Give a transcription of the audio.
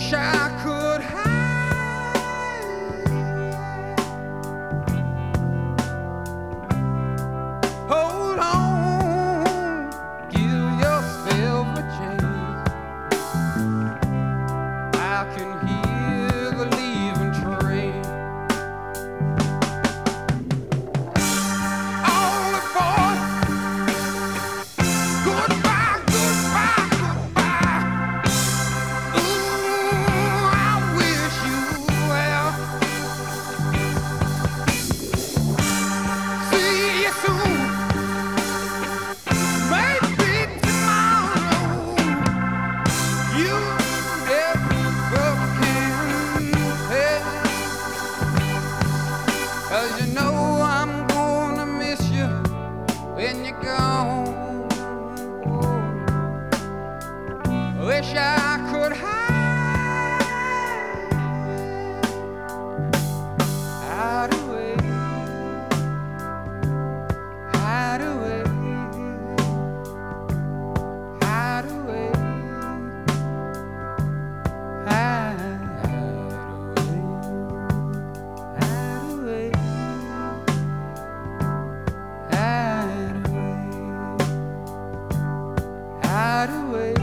wish I could hide. Hold on, give yourself a chance. I can hear the leaving train. All aboard. Goodbye, goodbye, goodbye. Ooh, I wish you well. See you soon. Maybe tomorrow. You never can tell. 'Cause you know I'm gonna miss you when you're gone. Wish I could hide away, hide away, hide away, hide away, hide away, hide away, hide away.